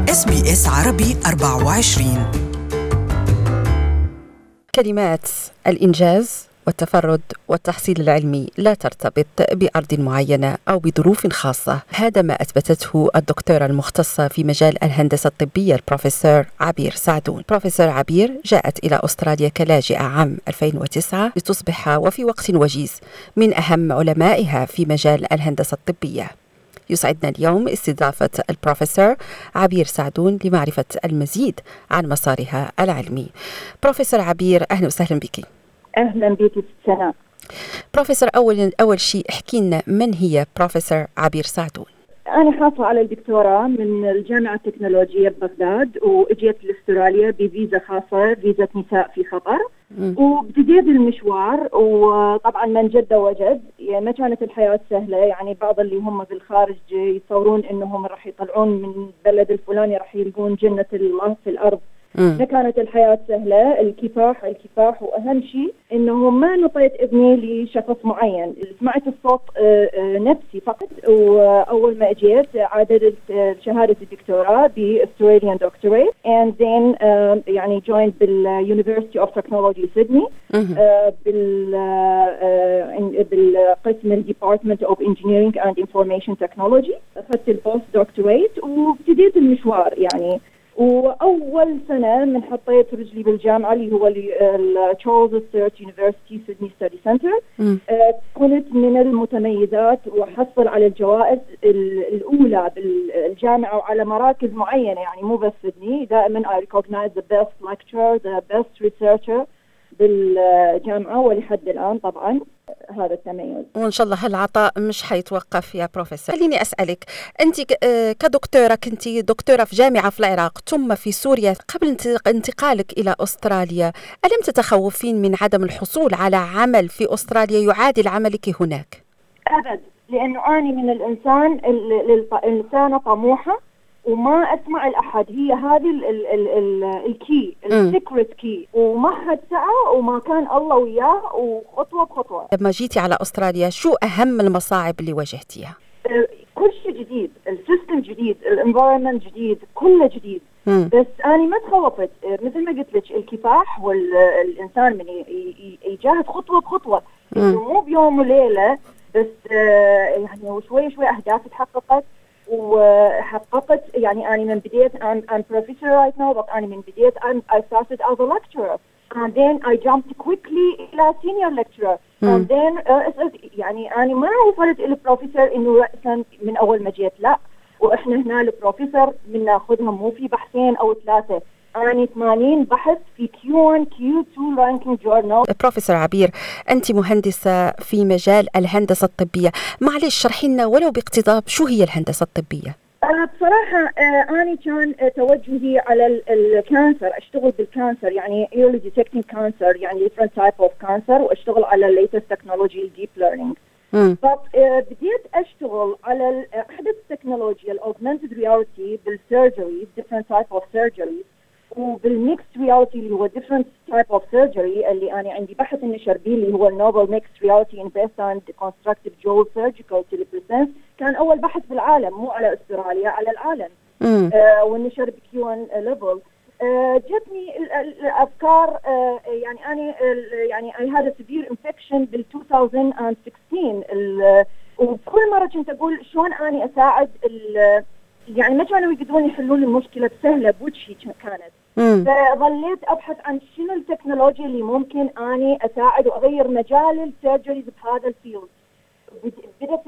SBS عربي 24. كلمات الإنجاز والتفرد والتحصيل العلمي لا ترتبط بأرض معينة أو بظروف خاصة. هذا ما أثبتته الدكتورة المختصة في مجال الهندسة الطبية البروفيسور عبير سعدون. بروفيسور عبير جاءت إلى أستراليا كلاجئة عام 2009 لتصبح وفي وقت وجيز من أهم علمائها في مجال الهندسة الطبية. يسعدنا اليوم استضافة البروفيسور عبير سعدون لمعرفة المزيد عن مسارها العلمي. بروفيسور عبير، أهلا وسهلا بك. أهلا بك سناء. بروفيسور، أول شيء احكي لنا من هي بروفيسور عبير سعدون؟ أنا حاصلة على الدكتوراه من الجامعة التكنولوجية ببغداد، وإجيت لأستراليا بفيزا خاصة، فيزا نساء في خطر. وابتديت المشوار، وطبعا من جد وجد، يعني ما كانت الحياة سهلة. يعني بعض اللي هم بالخارج يتصورون إنهم راح يطلعون من البلد الفلاني راح يلقون جنة الله في الأرض. ما كانت الحياة سهلة، الكفاح، وأهم شيء إنه ما نطيت ابني لشخص معين، سمعت الصوت نفسي فقط. وأول ما أجيت عادلت شهادة الدكتوراه بأستراليان دكتوريت and then يعني joined بالUniversity of Technology Sydney بالقسم Department of Engineering and Information Technology. أخذت البوست دكتوريت وابتديت المشوار يعني. وأول سنة من حطيت رجلي بالجامعة اللي هو تشارلز ستيرت يونيفرسيتي سيدني ستادي سنتر، كنت من المتميزات وحصل على الجوائز الأولى بالجامعة وعلى مراكز معينة، يعني مو بس سيدني. دائما I recognize the best lecturer, the best researcher بالجامعة، ولحد الآن طبعا هذا التميز. وإن شاء الله هالعطاء مش حيتوقف يا بروفيسور. خليني أسألك، أنت كدكتورة كنت دكتورة في جامعة في العراق ثم في سوريا. قبل انتقالك إلى أستراليا ألم تتخوفين من عدم الحصول على عمل في أستراليا يعادل عملك هناك؟ أبد، لأنه أنا من الإنسانة طموحة وما أسمع الأحد. هي هذه الكي، السيكريت كي، وما حد سعى وما كان الله وياه، وخطوة بخطوة. لما جيتي على أستراليا شو أهم المصاعب اللي واجهتيها؟ كل شيء جديد، السيستم جديد، الانفايرمنت جديد، كله جديد. بس أنا ما تخوفت، مثل ما قلت لك الكفاح والإنسان من يجاهد خطوة بخطوة، مو بيوم وليلة بس. يعني وشوي شوي أهدافي تحققت وحققت. يعني أنا من بديت I'm professor right now, but أنا من بديت I started as a lecturer and then I jumped quickly إلى senior lecturer and then يعني أنا ما وصلت إلى professor إنه رأسا من أول ما جيت، لا. وإحنا هنا البروفيسور من ناخذهم مو في بحثين أو ثلاثة، يعني 80 بحث في Q1 Q2 ranking journal. بروفيسور عبير، أنت مهندسة في مجال الهندسة الطبية، معلش شرحي لنا ولو باقتضاب شو هي الهندسة الطبية؟ بصراحة أنا كان توجهي على الكانسر، أشتغل بالكانسر، يعني early detecting cancer، يعني different type of cancer، وأشتغل على latest technology deep learning. بديت أشتغل على أحدث تكنولوجيا augmented reality بالsurgery، different type of surgery، وبالmixed reality اللي هو different type of surgery اللي أنا عندي بحث النشر بيه اللي هو novel mixed reality in breast and constructive jaw surgical telepresence. كان أول بحث بالعالم، مو على أستراليا، على العالم. والنشر بكيون ليفل. جتني الأفكار. يعني أنا يعني I had a severe infection بال 2016. وكل مرة كنت أقول شلون أنا أساعد يعني ما كانوا يقدرون يحلون المشكلة بسهلة بوجهي كانت. فظليت أبحث عن شنو التكنولوجيا اللي ممكن أني أساعد وأغير مجال السيرجريز بهذا الفيلد. بدأت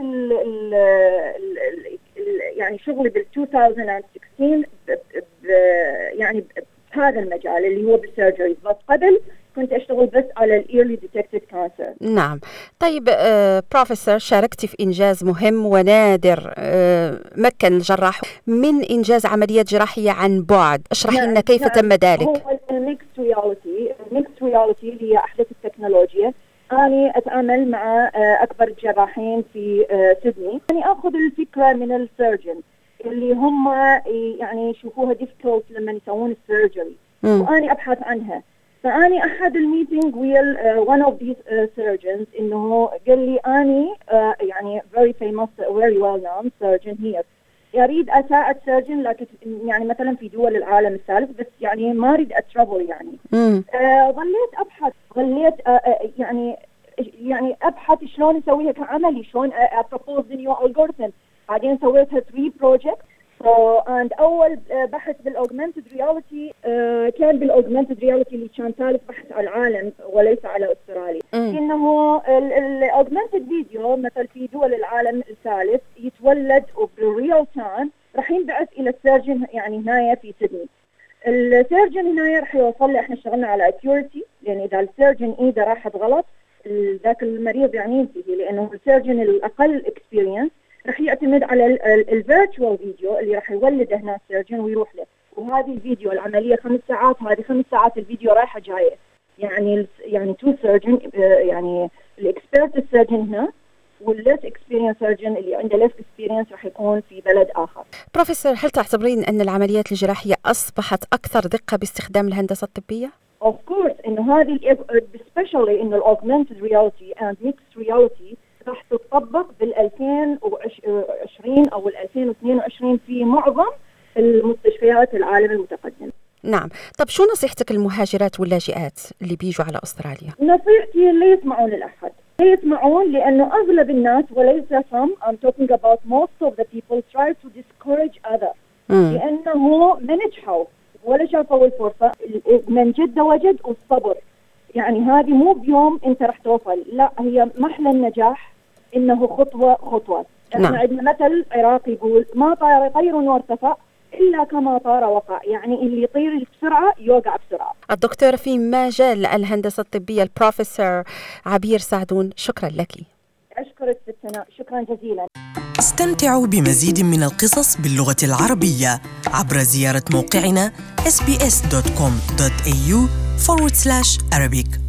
يعني شغلي بال 2016 يعني بهذا المجال اللي هو بالسيرجريز، بس قبل كنت أشتغل بس على الإيرلي ديتكتد كانسر. نعم. طيب بروفيسور، شاركتي في إنجاز مهم ونادر مكن الجراح من إنجاز عمليات جراحية عن بعد. اشرحي لنا كيف تم ذلك. هو الميكس رياليتي اللي هي أحدث التكنولوجيا. أنا أتعامل مع أكبر الجراحين في سيدني. يعني أخذ الفكرة من السيرجن اللي هم يعني يشوفوها difficult لما يسوون السيرجري، وأنا أبحث عنها. فأني أحد الميتينج ويا one of these surgeons إنه قال لي أني يعني very famous very well known surgeon here أريد أساعد سيرجن لكن يعني مثلا في دول العالم الثالث، بس يعني ما أريد أترافل يعني. ظليت أبحث، ظليت يعني أبحث شلون أسويها كعملي، شلون أبروبوز نيو ألغوريثم. بعدين سويتها 3 بروجكت. أول بحث بالأوجمانتد رياليتي كان بالأوجمانتد رياليتي اللي كان ثالث بحث على العالم وليس على أستراليا. إنه الأوجمانتد فيديو مثل في دول العالم الثالث يتولد وبالريال تايم راح ينبعث إلى السيرجن يعني هنا في سيدني. السيرجن هنا راح يوصل له، احنا اشتغلنا على accuracy، لأن إذا السيرجن إيده راحت غلط ذاك المريض يعني ينتهي، لأنه السيرجن الأقل experience راح يعتمد على الفيرتشوال فيديو اللي راح يولده هنا السيرجن ويروح له. وهذه الفيديو العملية 5 ساعات، هذه 5 ساعات الفيديو رايحة جاية، يعني تو سيرجن، يعني الاكسبيرت السيرجن هنا والليس اكسبيرينس سيرجن اللي عنده ليس اكسبيرينس راح يكون في بلد آخر. بروفيسور، هل تعتبرين أن العمليات الجراحية أصبحت أكثر دقة باستخدام الهندسة الطبية؟ Of course، إنه هذه especially إنه الأوجمانتد رياليتي and mixed reality راح تطبق بال2020 أو 2022 في معظم المستشفيات العالم المتقدم. نعم. طب شو نصيحتك للمهاجرات واللاجئات اللي بيجوا على أستراليا؟ نصيحتي لا يسمعون الأحد، لا يسمعون، لأنه أغلب الناس وليس some I'm talking about most of the people try to discourage others. لأنه ما نجحوا ولا شافوا الفرصة. من جد وجد والصبر، يعني هذه مو بيوم أنت رح توصل، لا، هي محل النجاح إنه خطوة خطوة. احنا عندنا مثل عراقي يقول ما طير وارتفع إلا كما طار وقع، يعني اللي يطير بسرعة يوقع بسرعة. الدكتورة في مجال الهندسة الطبية البروفيسور عبير سعدون، شكرا لك. أشكرك ستنا، شكرا جزيلا. استمتعوا بمزيد من القصص باللغة العربية عبر زيارة موقعنا sbs.com.au/Arabic.